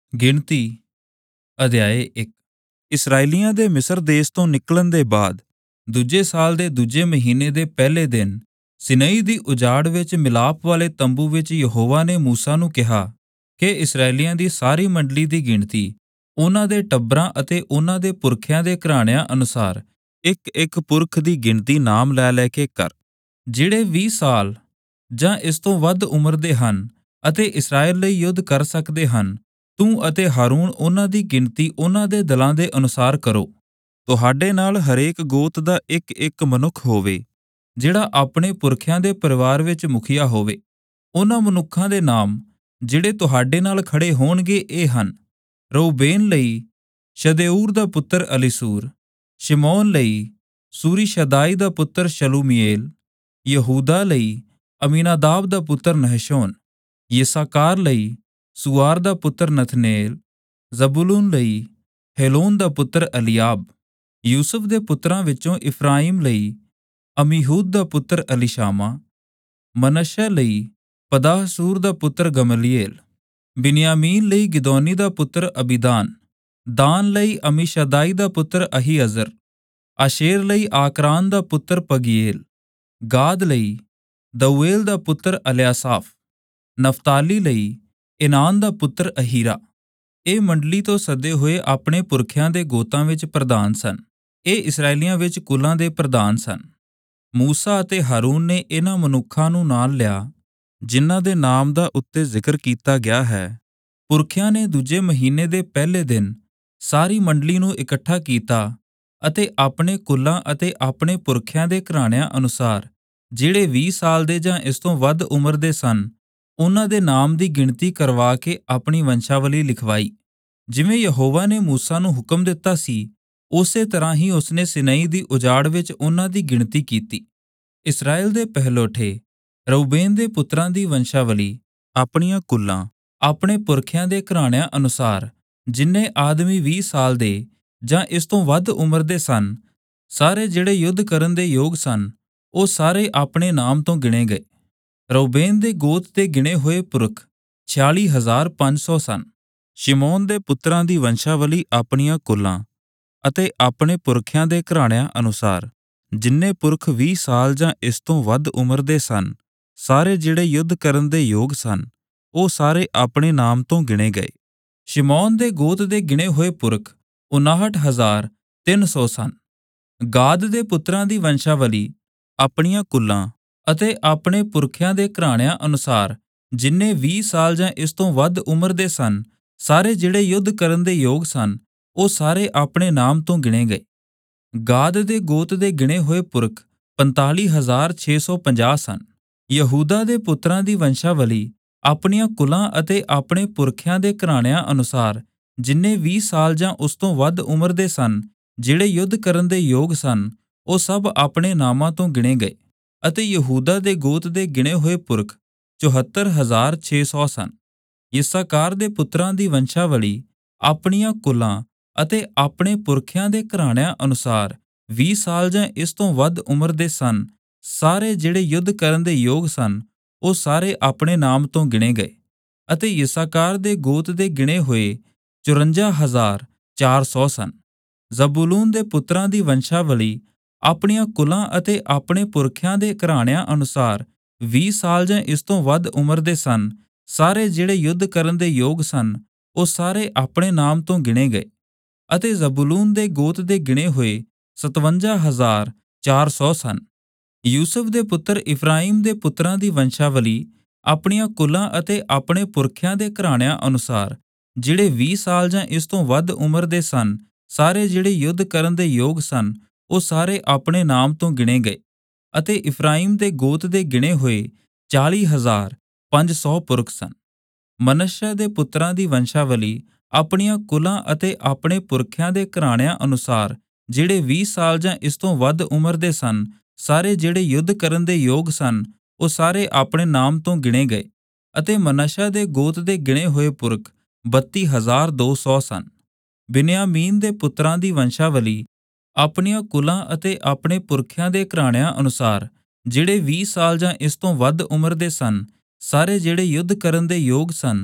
ਗਿਣਤੀ ਅਧਿਆਇ 1। ਇਸਰਾਏਲੀਆਂ ਦੇ ਮਿਸਰ ਦੇਸ਼ ਤੋਂ ਨਿਕਲਣ ਦੇ ਬਾਅਦ ਦੂਜੇ ਸਾਲ ਦੇ ਦੂਜੇ ਮਹੀਨੇ ਦੇ ਪਹਿਲੇ ਦਿਨ ਸਿਨਈ ਦੀ ਉਜਾੜ ਵਿੱਚ ਮਿਲਾਪ ਵਾਲੇ ਤੰਬੂ ਵਿੱਚ ਯਹੋਵਾ ਨੇ ਮੂਸਾ ਨੂੰ ਕਿਹਾ ਕਿ ਇਸਰਾਏਲੀਆਂ ਦੀ ਸਾਰੀ ਮੰਡਲੀ ਦੀ ਗਿਣਤੀ ਉਹਨਾਂ ਦੇ ਟੱਬਰਾਂ ਅਤੇ ਉਹਨਾਂ ਦੇ ਪੁਰਖਿਆਂ ਦੇ ਘਰਾਣਿਆਂ ਅਨੁਸਾਰ ਇੱਕ ਪੁਰਖ ਦੀ ਗਿਣਤੀ ਨਾਮ ਲੈ ਲੈ ਕੇ ਕਰ, ਜਿਹੜੇ 20 ਸਾਲ ਜਾਂ ਇਸ ਤੋਂ ਵੱਧ ਉਮਰ ਦੇ ਹਨ ਅਤੇ ਇਸਰਾਏਲ ਲਈ ਯੁੱਧ ਕਰ ਸਕਦੇ ਹਨ। ਤੂੰ ਅਤੇ ਹਾਰੂਨ ਉਹਨਾਂ ਦੀ ਗਿਣਤੀ ਉਹਨਾਂ ਦੇ ਦਲਾਂ ਦੇ ਅਨੁਸਾਰ ਕਰੋ। ਤੁਹਾਡੇ ਨਾਲ ਹਰੇਕ ਗੋਤ ਦਾ ਇੱਕ ਮਨੁੱਖ ਹੋਵੇ, ਜਿਹੜਾ ਆਪਣੇ ਪੁਰਖਿਆਂ ਦੇ ਪਰਿਵਾਰ ਵਿੱਚ ਮੁਖੀਆ ਹੋਵੇ। ਉਹਨਾਂ ਮਨੁੱਖਾਂ ਦੇ ਨਾਮ ਜਿਹੜੇ ਤੁਹਾਡੇ ਨਾਲ ਖੜੇ ਹੋਣਗੇ ਇਹ ਹਨ: ਰਊਬੇਨ ਲਈ ਸ਼ਦੇਊਰ ਦਾ ਪੁੱਤਰ ਅਲੀਸੂਰ, ਸ਼ਿਮੋਨ ਲਈ ਸੂਰੀਸ਼ਦਾਈ ਦਾ ਪੁੱਤਰ ਸ਼ਲੂਮੀਏਲ, ਯਹੂਦਾ ਲਈ ਅਮੀਨਾਦਾਬ ਦਾ ਪੁੱਤਰ ਨਹਸ਼ੋਨ, ਯਿਸਾਕਾਰ ਲਈ ਸੂਆਰ ਦਾ ਪੁੱਤਰ ਨਥਨੇਲ, ਜ਼ਬੂਲੂਨ ਲਈ ਹੈਲੋਨ ਦਾ ਪੁੱਤਰ ਅਲੀਆਬ, ਯੂਸੁਫ ਦੇ ਪੁੱਤਰਾਂ ਵਿੱਚੋਂ ਇਫਰਾਈਮ ਲਈ ਅਮੀਹੂਦ ਦਾ ਪੁੱਤਰ ਅਲੀਸ਼ਾਮਾ, ਮਨੱਸ਼ੇ ਲਈ ਪਦਾਹਸੂਰ ਦਾ ਪੁੱਤਰ ਗਮਲੀਏਲ, ਬਿਨਯਾਮੀਨ ਲਈ ਗਿਦੋਨੀ ਦਾ ਪੁੱਤਰ ਅਬੀਦਾਨ, ਦਾਨ ਲਈ ਅਮੀਸ਼ਦਾਈ ਦਾ ਪੁੱਤਰ ਅਹੀਅਜ਼ਰ, ਆਸ਼ੇਰ ਲਈ ਆਕਰਾਨ ਦਾ ਪੁੱਤਰ ਪਗੀਏਲ, ਗਾਦ ਲਈ ਦਊਏਲ ਦਾ ਪੁੱਤਰ ਅਲਿਆਸਾਫ, ਨਫਤਾਲੀ ਲਈ ਇਨਾਨ ਦਾ ਪੁੱਤਰ ਅਹੀਰਾ। ਇਹ ਮੰਡਲੀ ਤੋਂ ਸੱਦੇ ਹੋਏ ਆਪਣੇ ਪੁਰਖਿਆਂ ਦੇ ਗੋਤਾਂ ਵਿੱਚ ਪ੍ਰਧਾਨ ਸਨ। ਇਹ ਇਸਰਾਏਲੀਆਂ ਵਿੱਚ ਕੁਲਾਂ ਦੇ ਪ੍ਰਧਾਨ ਸਨ। ਮੂਸਾ ਅਤੇ ਹਾਰੂਨ ਨੇ ਇਹਨਾਂ ਮਨੁੱਖਾਂ ਨੂੰ ਨਾਲ ਲਿਆ ਜਿਨ੍ਹਾਂ ਦੇ ਨਾਮ ਦਾ ਉੱਤੇ ਜ਼ਿਕਰ ਕੀਤਾ ਗਿਆ ਹੈ। ਪੁਰਖਿਆਂ ਨੇ ਦੂਜੇ ਮਹੀਨੇ ਦੇ ਪਹਿਲੇ ਦਿਨ ਸਾਰੀ ਮੰਡਲੀ ਨੂੰ ਇਕੱਠਾ ਕੀਤਾ ਅਤੇ ਆਪਣੇ ਕੁਲਾਂ ਅਤੇ ਆਪਣੇ ਪੁਰਖਿਆਂ ਦੇ ਘਰਾਣਿਆਂ ਅਨੁਸਾਰ ਜਿਹੜੇ 20 ਸਾਲ ਦੇ ਜਾਂ ਇਸ ਤੋਂ ਵੱਧ ਉਮਰ ਦੇ ਸਨ, ਉਹਨਾਂ ਦੇ ਨਾਮ ਦੀ ਗਿਣਤੀ ਕਰਵਾ ਕੇ ਆਪਣੀ ਵੰਸ਼ਾਵਲੀ ਲਿਖਵਾਈ। ਜਿਵੇਂ ਯਹੋਵਾ ਨੇ ਮੂਸਾ ਨੂੰ ਹੁਕਮ ਦਿੱਤਾ ਸੀ, ਉਸੇ ਤਰ੍ਹਾਂ ਹੀ ਉਸਨੇ ਸਿਨਈ ਦੀ ਉਜਾੜ ਵਿੱਚ ਉਹਨਾਂ ਦੀ ਗਿਣਤੀ ਕੀਤੀ। ਇਸਰਾਏਲ ਦੇ ਪਹਿਲੋਠੇ ਰਊਬੇਨ ਦੇ ਪੁੱਤਰਾਂ ਦੀ ਵੰਸ਼ਾਵਲੀ ਆਪਣੀਆਂ ਕੁਲਾਂ ਆਪਣੇ ਪੁਰਖਿਆਂ ਦੇ ਘਰਾਣਿਆਂ ਅਨੁਸਾਰ ਜਿੰਨੇ ਆਦਮੀ 20 ਸਾਲ ਦੇ ਜਾਂ ਇਸ ਤੋਂ ਵੱਧ ਉਮਰ ਦੇ ਸਨ, ਸਾਰੇ ਜਿਹੜੇ ਯੁੱਧ ਕਰਨ ਦੇ ਯੋਗ ਸਨ, ਉਹ ਸਾਰੇ ਆਪਣੇ ਨਾਮ ਤੋਂ ਗਿਣੇ ਗਏ। ਰਊਬੇਨ ਦੇ ਗੋਤ ਦੇ ਗਿਣੇ ਹੋਏ ਪੁਰਖ 46,500 ਸਨ। ਸ਼ਿਮੋਨ ਦੇ ਪੁੱਤਰਾਂ ਦੀ ਵੰਸ਼ਾਵਲੀ ਆਪਣੀਆਂ ਕੁਲਾਂ ਅਤੇ ਆਪਣੇ ਪੁਰਖਿਆਂ ਦੇ ਘਰਾਣਿਆਂ ਅਨੁਸਾਰ ਜਿੰਨੇ ਪੁਰਖ 20 ਸਾਲ ਜਾਂ ਇਸ ਤੋਂ ਵੱਧ ਉਮਰ ਦੇ ਸਨ, ਸਾਰੇ ਜਿਹੜੇ ਯੁੱਧ ਕਰਨ ਦੇ ਯੋਗ ਸਨ, ਉਹ ਸਾਰੇ ਆਪਣੇ ਨਾਮ ਤੋਂ ਗਿਣੇ ਗਏ। ਸ਼ਿਮੋਨ ਦੇ ਗੋਤ ਦੇ ਗਿਣੇ ਹੋਏ ਪੁਰਖ 59,300 ਸਨ। ਗਾਦ ਦੇ ਪੁੱਤਰਾਂ ਦੀ ਵੰਸ਼ਾਵਲੀ ਆਪਣੀਆਂ ਕੁਲਾਂ ਅਤੇ ਆਪਣੇ ਪੁਰਖਿਆਂ ਦੇ ਘਰਾਣਿਆਂ ਅਨੁਸਾਰ ਜਿੰਨੇ 20 ਸਾਲ ਜਾਂ ਇਸ ਤੋਂ ਵੱਧ ਉਮਰ ਦੇ ਸਨ, ਸਾਰੇ ਜਿਹੜੇ ਯੁੱਧ ਕਰਨ ਦੇ ਯੋਗ ਸਨ, ਉਹ ਸਾਰੇ ਆਪਣੇ ਨਾਮ ਤੋਂ ਗਿਣੇ ਗਏ। ਗਾਦ ਦੇ ਗੋਤ ਦੇ ਗਿਣੇ ਹੋਏ ਪੁਰਖ 45,650 ਸਨ। ਯਹੂਦਾ ਦੇ ਪੁੱਤਰਾਂ ਦੀ ਵੰਸ਼ਾਵਲੀ ਆਪਣੀਆਂ ਕੁਲਾਂ ਅਤੇ ਆਪਣੇ ਪੁਰਖਿਆਂ ਦੇ ਘਰਾਣਿਆਂ ਅਨੁਸਾਰ ਜਿੰਨੇ 20 ਸਾਲ ਜਾਂ ਉਸ ਤੋਂ ਵੱਧ ਉਮਰ ਦੇ ਸਨ, ਜਿਹੜੇ ਯੁੱਧ ਕਰਨ ਦੇ ਯੋਗ ਸਨ, ਉਹ ਸਭ ਆਪਣੇ ਨਾਮਾਂ ਤੋਂ ਗਿਣੇ ਗਏ। ਅਤੇ ਯਹੂਦਾ ਦੇ ਗੋਤ ਦੇ ਗਿਣੇ ਹੋਏ ਪੁਰਖ 74,600 ਸਨ। ਯਿਸਾਕਾਰ ਦੇ ਪੁੱਤਰਾਂ ਦੀ ਵੰਸ਼ਾਵਲੀ ਆਪਣੀਆਂ ਕੁਲਾਂ ਅਤੇ ਆਪਣੇ ਪੁਰਖਿਆਂ ਦੇ ਘਰਾਣਿਆਂ ਅਨੁਸਾਰ 20 ਸਾਲ ਜਾਂ ਇਸ ਤੋਂ ਵੱਧ ਉਮਰ ਦੇ ਸਨ, ਸਾਰੇ ਜਿਹੜੇ ਯੁੱਧ ਕਰਨ ਦੇ ਯੋਗ ਸਨ, ਉਹ ਸਾਰੇ ਆਪਣੇ ਨਾਮ ਤੋਂ ਗਿਣੇ ਗਏ। ਅਤੇ ਯਿਸਾਕਾਰ ਦੇ ਗੋਤ ਦੇ ਗਿਣੇ ਹੋਏ 54,400 ਸਨ। ਜ਼ਬੂਲੂਨ ਦੇ ਪੁੱਤਰਾਂ ਦੀ ਵੰਸ਼ਾਵਲੀ ਆਪਣੀਆਂ ਕੁਲਾਂ ਅਤੇ ਆਪਣੇ ਪੁਰਖਿਆਂ ਦੇ ਘਰਾਣਿਆਂ ਅਨੁਸਾਰ 20 ਸਾਲ ਜਾਂ ਇਸ ਤੋਂ ਵੱਧ ਉਮਰ ਦੇ ਸਨ, ਸਾਰੇ ਜਿਹੜੇ ਯੁੱਧ ਕਰਨ ਦੇ ਯੋਗ ਸਨ, ਉਹ ਸਾਰੇ ਆਪਣੇ ਨਾਮ ਤੋਂ ਗਿਣੇ ਗਏ। ਅਤੇ ਜ਼ਬੂਲੂਨ ਦੇ ਗੋਤ ਦੇ ਗਿਣੇ ਹੋਏ 57,400 ਸਨ। ਯੂਸੁਫ ਦੇ ਪੁੱਤਰ ਇਫਰਾਈਮ ਦੇ ਪੁੱਤਰਾਂ ਦੀ ਵੰਸ਼ਾਵਲੀ ਆਪਣੀਆਂ ਕੁਲਾਂ ਅਤੇ ਆਪਣੇ ਪੁਰਖਿਆਂ ਦੇ ਘਰਾਣਿਆਂ ਅਨੁਸਾਰ ਜਿਹੜੇ 20 ਸਾਲ ਜਾਂ ਇਸ ਤੋਂ ਵੱਧ ਉਮਰ ਦੇ ਸਨ, ਸਾਰੇ ਜਿਹੜੇ ਯੁੱਧ ਕਰਨ ਦੇ ਯੋਗ ਸਨ, ਉਹ ਸਾਰੇ ਆਪਣੇ ਨਾਮ ਤੋਂ ਗਿਣੇ ਗਏ। ਅਤੇ ਇਫਰਾਈਮ ਦੇ ਗੋਤ ਦੇ ਗਿਣੇ ਹੋਏ 40,500 ਪੁਰਖ ਸਨ। ਮਨੱਸ਼ੇ ਦੇ ਪੁੱਤਰਾਂ ਦੀ ਵੰਸ਼ਾਵਲੀ ਆਪਣੀਆਂ ਕੁਲਾਂ ਅਤੇ ਆਪਣੇ ਪੁਰਖਿਆਂ ਦੇ ਘਰਾਣਿਆਂ ਅਨੁਸਾਰ ਜਿਹੜੇ 20 ਸਾਲ ਜਾਂ ਇਸ ਤੋਂ ਵੱਧ ਉਮਰ ਦੇ ਸਨ, ਸਾਰੇ ਜਿਹੜੇ ਯੁੱਧ ਕਰਨ ਦੇ ਯੋਗ ਸਨ, ਉਹ ਸਾਰੇ ਆਪਣੇ ਨਾਮ ਤੋਂ ਗਿਣੇ ਗਏ। ਅਤੇ ਮਨੱਸ਼ੇ ਦੇ ਗੋਤ ਦੇ ਗਿਣੇ ਹੋਏ ਪੁਰਖ 32,200 ਸਨ। ਬਿਨਯਾਮੀਨ ਦੇ ਪੁੱਤਰਾਂ ਦੀ ਵੰਸ਼ਾਵਲੀ ਆਪਣੀਆਂ ਕੁਲਾਂ ਅਤੇ ਆਪਣੇ ਪੁਰਖਿਆਂ ਦੇ ਘਰਾਣਿਆਂ ਅਨੁਸਾਰ ਜਿਹੜੇ 20 ਸਾਲ ਜਾਂ ਇਸ ਤੋਂ ਵੱਧ ਉਮਰ ਦੇ ਸਨ, ਸਾਰੇ ਜਿਹੜੇ ਯੁੱਧ ਕਰਨ ਦੇ ਯੋਗ ਸਨ,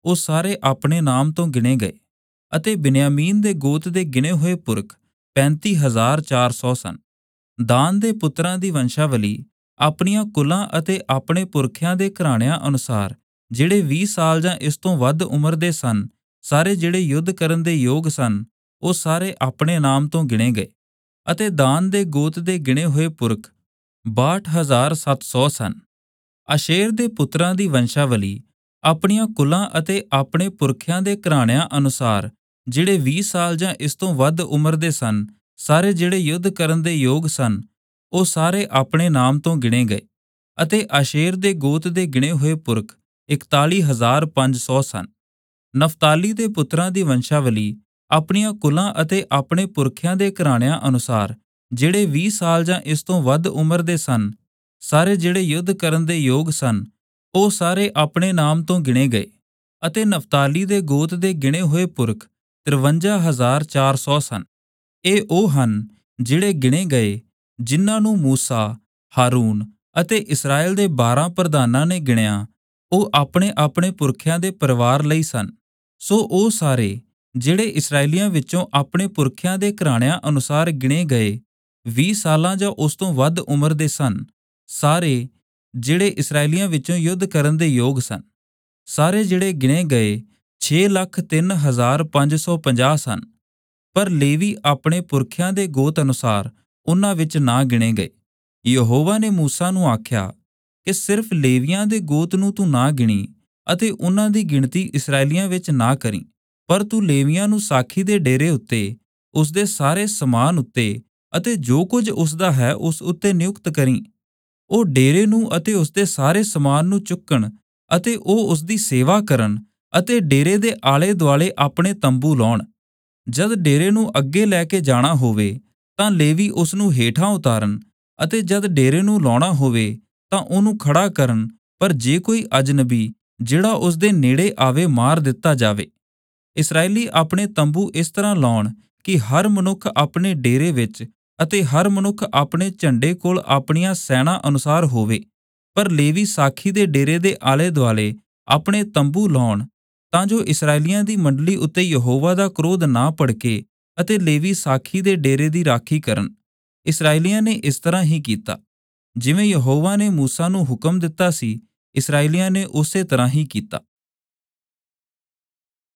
ਉਹ ਸਾਰੇ ਆਪਣੇ ਨਾਮ ਤੋਂ ਗਿਣੇ ਗਏ। ਅਤੇ ਬਿਨਯਾਮੀਨ ਦੇ ਗੋਤ ਦੇ ਗਿਣੇ ਹੋਏ ਪੁਰਖ 35,400 ਸਨ। ਦਾਨ ਦੇ ਪੁੱਤਰਾਂ ਦੀ ਵੰਸ਼ਾਵਲੀ ਆਪਣੀਆਂ ਕੁਲਾਂ ਅਤੇ ਆਪਣੇ ਪੁਰਖਿਆਂ ਦੇ ਘਰਾਣਿਆਂ ਅਨੁਸਾਰ, ਜਿਹੜੇ 20 ਸਾਲ ਜਾਂ ਇਸ ਤੋਂ ਵੱਧ ਉਮਰ ਦੇ ਸਨ, ਸਾਰੇ ਜਿਹੜੇ ਯੁੱਧ ਕਰਨ ਦੇ ਯੋਗ ਸਨ, ਉਹ ਸਾਰੇ ਆਪਣੇ ਨਾਮ ਤੋਂ ਗਿਣੇ ਗਏ। ਅਤੇ ਦਾਨ ਦੇ ਗੋਤ ਦੇ ਗਿਣੇ ਹੋਏ ਪੁਰਖ 62,700 ਸਨ। ਆਸ਼ੇਰ ਦੇ ਪੁੱਤਰਾਂ ਦੀ ਵੰਸ਼ਾਵਲੀ ਆਪਣੀਆਂ ਕੁਲਾਂ ਅਤੇ ਆਪਣੇ ਪੁਰਖਿਆਂ ਦੇ ਘਰਾਣਿਆਂ ਅਨੁਸਾਰ, ਜਿਹੜੇ 20 ਸਾਲ ਜਾਂ ਇਸ ਤੋਂ ਵੱਧ ਉਮਰ ਦੇ ਸਨ, ਸਾਰੇ ਜਿਹੜੇ ਯੁੱਧ ਕਰਨ ਦੇ ਯੋਗ ਸਨ, ਉਹ ਸਾਰੇ ਆਪਣੇ ਨਾਮ ਤੋਂ ਗਿਣੇ ਗਏ। ਅਤੇ ਆਸ਼ੇਰ ਦੇ ਗੋਤ ਦੇ ਗਿਣੇ ਹੋਏ ਪੁਰਖ 41,500 ਸਨ। ਨਫਤਾਲੀ ਦੇ ਪੁੱਤਰਾਂ ਦੀ ਵੰਸ਼ਾਵਲੀ ਆਪਣੀਆਂ ਕੁਲਾਂ ਅਤੇ ਆਪਣੇ ਪੁਰਖਿਆਂ ਦੇ ਘਰਾਣਿਆਂ ਅਨੁਸਾਰ, ਜਿਹੜੇ 20 ਸਾਲ ਜਾਂ ਇਸ ਤੋਂ ਵੱਧ ਉਮਰ ਦੇ ਸਨ, ਸਾਰੇ ਜਿਹੜੇ ਯੁੱਧ ਕਰਨ ਦੇ ਯੋਗ ਸਨ, ਉਹ ਸਾਰੇ ਆਪਣੇ ਨਾਮ ਤੋਂ ਗਿਣੇ ਗਏ। ਅਤੇ ਨਫਤਾਲੀ ਦੇ ਗੋਤ ਦੇ ਗਿਣੇ ਹੋਏ ਪੁਰਖ 53,400 ਸਨ। ਇਹ ਉਹ ਹਨ ਜਿਹੜੇ ਗਿਣੇ ਗਏ, ਜਿਨ੍ਹਾਂ ਨੂੰ ਮੂਸਾ, ਹਾਰੂਨ ਅਤੇ ਇਸਰਾਏਲ ਦੇ 12 ਪ੍ਰਧਾਨਾਂ ਨੇ ਗਿਣਿਆ। ਉਹ ਆਪਣੇ ਆਪਣੇ ਪੁਰਖਿਆਂ ਦੇ ਪਰਿਵਾਰ ਲਈ ਸਨ। ਸੋ ਉਹ ਸਾਰੇ ਜਿਹੜੇ ਇਸਰਾਏਲੀਆਂ ਵਿੱਚੋਂ ਆਪਣੇ ਪੁਰਖਿਆਂ ਦੇ ਘਰਾਣਿਆਂ ਅਨੁਸਾਰ ਗਿਣੇ ਗਏ, 20 ਸਾਲਾਂ ਜਾਂ ਉਸ ਤੋਂ ਵੱਧ ਉਮਰ ਦੇ ਸਨ, ਸਾਰੇ ਜਿਹੜੇ ਇਸਰਾਏਲੀਆਂ ਵਿੱਚੋਂ ਯੁੱਧ ਕਰਨ ਦੇ ਯੋਗ ਸਨ। ਸਾਰੇ ਜਿਹੜੇ ਗਿਣੇ ਗਏ 6,03,550 ਸਨ। ਪਰ ਲੇਵੀ ਆਪਣੇ ਪੁਰਖਿਆਂ ਦੇ ਗੋਤ ਅਨੁਸਾਰ ਉਨ੍ਹਾਂ ਵਿੱਚ ਨਾ ਗਿਣੇ ਗਏ। ਯਹੋਵਾ ਨੇ ਮੂਸਾ ਨੂੰ ਆਖਿਆ ਕਿ ਸਿਰਫ ਲੇਵੀਆਂ ਦੇ ਗੋਤ ਨੂੰ ਤੂੰ ਨਾ ਗਿਣੀ ਅਤੇ ਉਨ੍ਹਾਂ ਦੀ ਗਿਣਤੀ ਇਸਰਾਏਲੀਆਂ ਵਿੱਚ ਨਾ ਕਰੀਂ, ਪਰ ਤੂੰ ਲੇਵੀਆਂ ਨੂੰ ਸਾਖੀ ਦੇ ਡੇਰੇ ਉੱਤੇ, ਉਸ ਦੇ ਸਾਰੇ ਸਮਾਨ ਉੱਤੇ ਅਤੇ ਜੋ ਕੁਝ ਉਸ ਦਾ ਹੈ ਉਸ ਉੱਤੇ ਨਿਯੁਕਤ ਕਰੀਂ। ਉਹ ਡੇਰੇ ਨੂੰ ਅਤੇ ਉਸ ਦੇ ਸਾਰੇ ਸਮਾਨ ਨੂੰ ਚੁੱਕਣ ਅਤੇ ਉਹ ਉਸ ਦੀ ਸੇਵਾ ਕਰਨ ਅਤੇ ਡੇਰੇ ਦੇ ਆਲੇ ਦੁਆਲੇ ਆਪਣੇ ਤੰਬੂ ਲਾਉਣ। ਜਦ ਡੇਰੇ ਨੂੰ ਅੱਗੇ ਲੈ ਕੇ ਜਾਣਾ ਹੋਵੇ ਤਾਂ ਲੇਵੀ ਉਸ ਨੂੰ ਹੇਠਾਂ ਉਤਾਰਨ, ਅਤੇ ਜਦ ਡੇਰੇ ਨੂੰ ਲਾਉਣਾ ਹੋਵੇ ਤਾਂ ਉਹਨੂੰ ਖੜਾ ਕਰਨ, ਪਰ ਜੇ ਕੋਈ ਅਜਨਬੀ ਜਿਹੜਾ ਉਸ ਦੇ ਨੇੜੇ ਆਵੇ ਮਾਰ ਦਿੱਤਾ ਜਾਵੇ। ਇਸਰਾਏਲੀ ਆਪਣੇ ਤੰਬੂ ਇਸ ਤਰ੍ਹਾਂ ਲਾਉਣ ਕਿ ਹਰ ਮਨੁੱਖ ਆਪਣੇ ਡੇਰੇ ਵਿੱਚ ਅਤੇ ਹਰ ਮਨੁੱਖ ਆਪਣੇ ਝੰਡੇ ਕੋਲ ਆਪਣੀਆਂ ਸੈਨਾ ਅਨੁਸਾਰ ਹੋਵੇ। ਪਰ ਲੇਵੀ ਸਾਖੀ ਦੇ ਡੇਰੇ ਦੇ ਆਲੇ ਦੁਆਲੇ ਆਪਣੇ ਤੰਬੂ ਲਾਉਣ, ਤਾਂ ਜੋ ਇਸਰਾਏਲੀਆਂ ਦੀ ਮੰਡਲੀ ਉੱਤੇ ਯਹੋਵਾ ਦਾ ਕ੍ਰੋਧ ਨਾ ਭੜਕੇ, ਅਤੇ ਲੇਵੀ ਸਾਖੀ ਦੇ ਡੇਰੇ ਦੀ ਰਾਖੀ ਕਰਨ। ਇਸਰਾਏਲੀਆਂ ਨੇ ਇਸ ਤਰ੍ਹਾਂ ਹੀ ਕੀਤਾ, ਜਿਵੇਂ ਯਹੋਵਾ ਨੇ ਮੂਸਾ ਨੂੰ ਹੁਕਮ ਦਿੱਤਾ ਸੀ, ਇਸਰਾਏਲੀਆਂ ਨੇ ਉਸੇ ਤਰ੍ਹਾਂ ਹੀ ਕੀਤਾ।